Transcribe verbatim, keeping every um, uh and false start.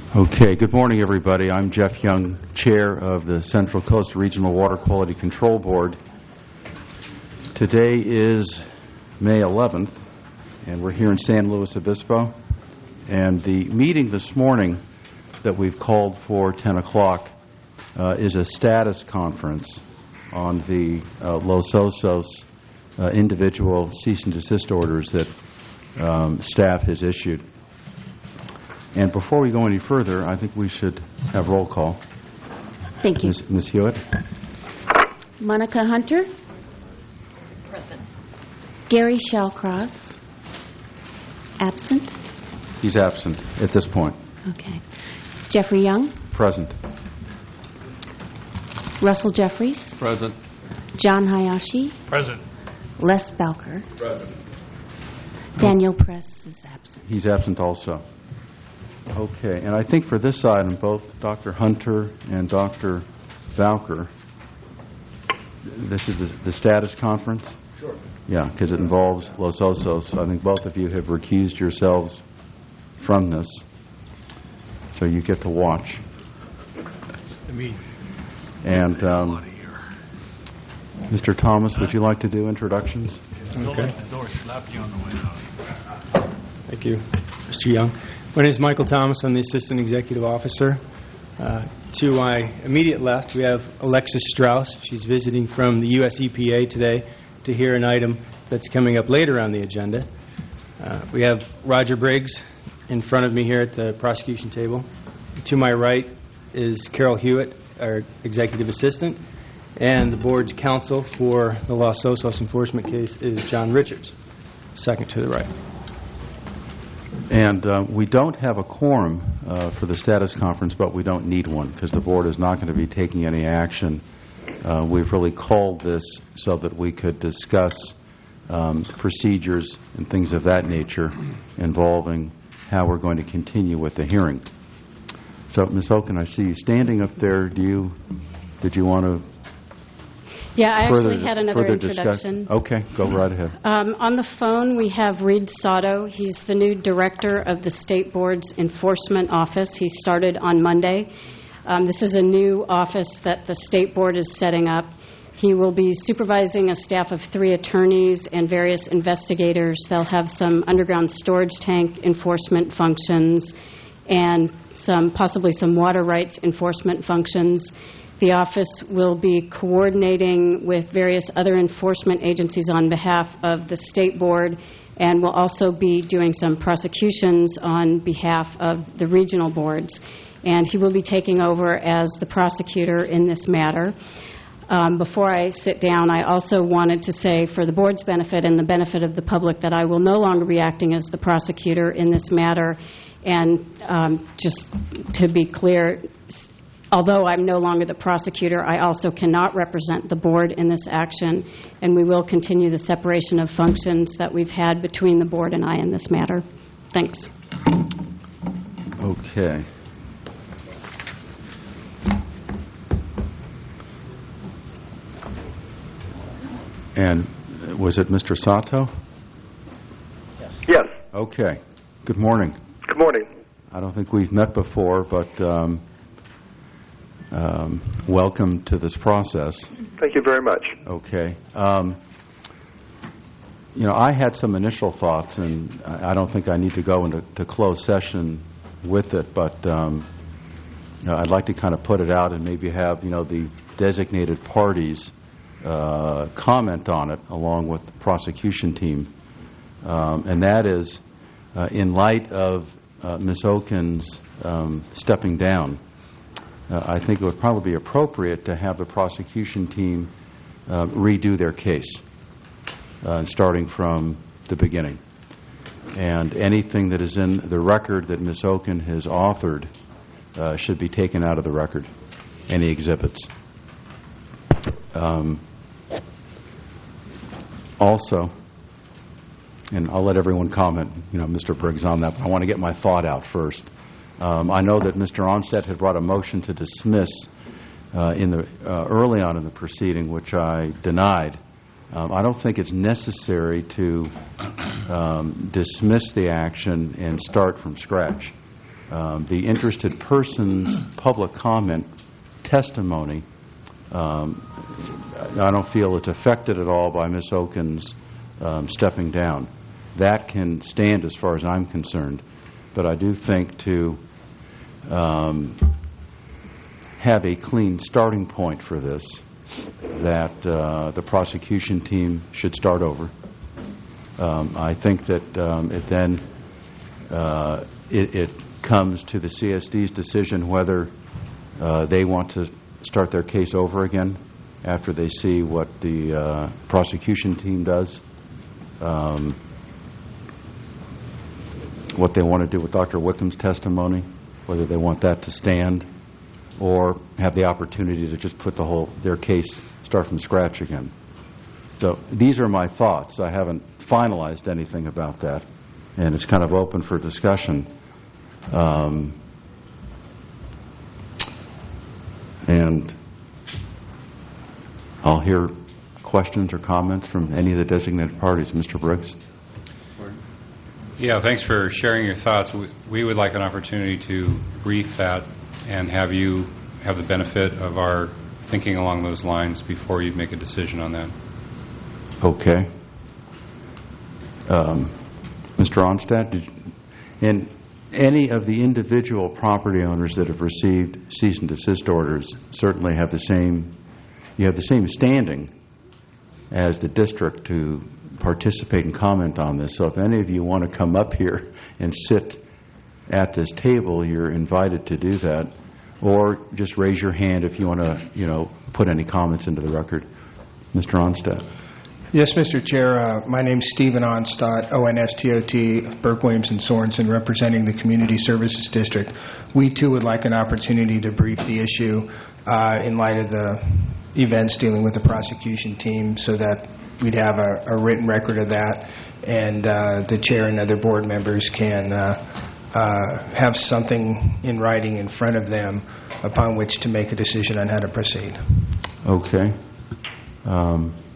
Okay, good morning, everybody. I'm Jeff Young, Chair of the Central Coast Regional Water Quality Control Board. Today is May eleventh, and we're here in San Luis Obispo. And the meeting this morning that we've called for ten o'clock uh, is a status conference on the uh, Los Osos uh, individual cease and desist orders that um, staff has issued. And before we go any further, I think we should have roll call. Thank you. Miz Miz Hewitt? Monica Hunter? Present. Gary Shallcross? Absent? He's absent at this point. Okay. Jeffrey Young? Present. Russell Jeffries? Present. John Hayashi? Present. Les Balker? Present. Daniel Press is absent. He's absent also. Okay, and I think for this item, both Doctor Hunter and Doctor Valker, this is the, the status conference? Sure. Yeah, because it involves Los Osos. So I think both of you have recused yourselves from this, so you get to watch. Me. And um, Mister Thomas, would you like to do introductions? Okay. The door slapped you on the way out. Thank you, Mister Young. My name is Michael Thomas. I'm the Assistant Executive Officer. Uh, to my immediate left, we have Alexis Strauss. She's visiting from the U S E P A today to hear an item that's coming up later on the agenda. Uh, we have Roger Briggs in front of me here at the prosecution table. To my right is Carol Hewitt, our Executive Assistant, and the Board's counsel for the Los Osos enforcement case is John Richards, second to the right. And uh, we don't have a quorum uh, for the status conference, but we don't need one because the board is not going to be taking any action. Uh, we've really called this so that we could discuss um, procedures and things of that nature involving how we're going to continue with the hearing. So, Miz Oken, I see you standing up there. Do you, did you want to Yeah, I further, actually had another further introduction. Discuss? Okay, go right ahead. Um, on the phone, we have Reed Sato. He's the new director of the State Board's Enforcement Office. He started on Monday. Um, this is a new office that the State Board is setting up. He will be supervising a staff of three attorneys and various investigators. They'll have some underground storage tank enforcement functions and some possibly some water rights enforcement functions. The office will be coordinating with various other enforcement agencies on behalf of the State Board and will also be doing some prosecutions on behalf of the regional boards. And he will be taking over as the prosecutor in this matter. Um, before I sit down, I also wanted to say for the board's benefit and the benefit of the public that I will no longer be acting as the prosecutor in this matter. And um, just to be clear, although I'm no longer the prosecutor, I also cannot represent the board in this action, and we will continue the separation of functions that we've had between the board and I in this matter. Thanks. Okay. And was it Mister Sato? Yes. Okay. Good morning. Good morning. I don't think we've met before, but um, um, welcome to this process. Thank you very much. Okay. Um, you know, I had some initial thoughts, and I I don't think I need to go into to closed session with it, but um, you know, I'd like to kind of put it out and maybe have, you know, the designated parties uh, comment on it along with the prosecution team. Um, and that is, uh, in light of uh, Miz Oken's um, stepping down, uh, I think it would probably be appropriate to have the prosecution team uh, redo their case, uh, starting from the beginning. And anything that is in the record that Miz Oken has authored uh, should be taken out of the record, any exhibits. Um, also, and I'll let everyone comment, you know, Mister Briggs on that, but I want to get my thought out first. Um, I know that Mister Onstead had brought a motion to dismiss uh, in the uh, early on in the proceeding, which I denied. Um, I don't think it's necessary to um, dismiss the action and start from scratch. um, the interested person's public comment testimony, um, I don't feel it's affected at all by Miz Oken's um, stepping down. That can stand as far as I'm concerned. But I do think to um, have a clean starting point for this, that uh, the prosecution team should start over. Um, I think that um, it then uh, it, it comes to the C S D's decision whether uh, they want to start their case over again after they see what the uh, prosecution team does, um, what they want to do with Doctor Wickham's testimony, whether they want that to stand, or have the opportunity to just put the whole their case, start from scratch again. So these are my thoughts. I haven't finalized anything about that, and it's kind of open for discussion. Um, and I'll hear questions or comments from any of the designated parties. Mister Briggs? Yeah, thanks for sharing your thoughts. We, we would like an opportunity to brief that and have you have the benefit of our thinking along those lines before you make a decision on that. Okay. Um, Mister Onstad, did, and any of the individual property owners that have received cease and desist orders certainly have the same, you have the same standing as the district to participate and comment on this. So if any of you want to come up here and sit at this table, you're invited to do that. Or just raise your hand if you want to, you know, put any comments into the record. Mister Onstad. Yes, Mister Chair. Uh, my name is Stephen Onstott, O N S T O T, Burke, Williams, and Sorensen, representing the Community Services District. We, too, would like an opportunity to brief the issue uh, in light of the events dealing with the prosecution team so that we'd have a, a written record of that, and uh, the chair and other board members can uh, uh, have something in writing in front of them upon which to make a decision on how to proceed. Okay. Um,